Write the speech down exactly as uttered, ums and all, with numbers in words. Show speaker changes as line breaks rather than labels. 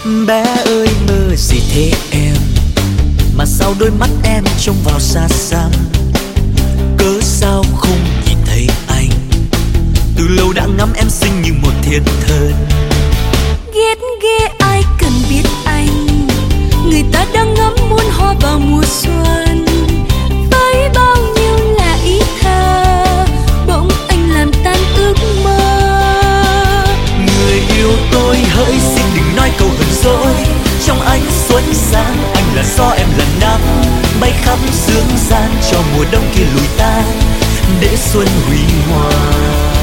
Bé ơi mơ gì thế em, mà sao đôi mắt em trông vào xa xăm? Cớ sao không nhìn thấy anh, từ lâu đã ngắm em xinh như một thiên thần.
Ghét ghê ai cần biết anh, người ta đang ngắm muôn hoa vào mùa xuân. Với bao nhiêu là ý thơ, bỗng anh làm tan ước mơ.
Người yêu tôi hỡi xin đừng nói câu hờn dỗi, trong ánh xuân sáng anh là gió em là nắng, bay khắp dương gian cho mùa đông kia lùi tan, để xuân huy hoàng.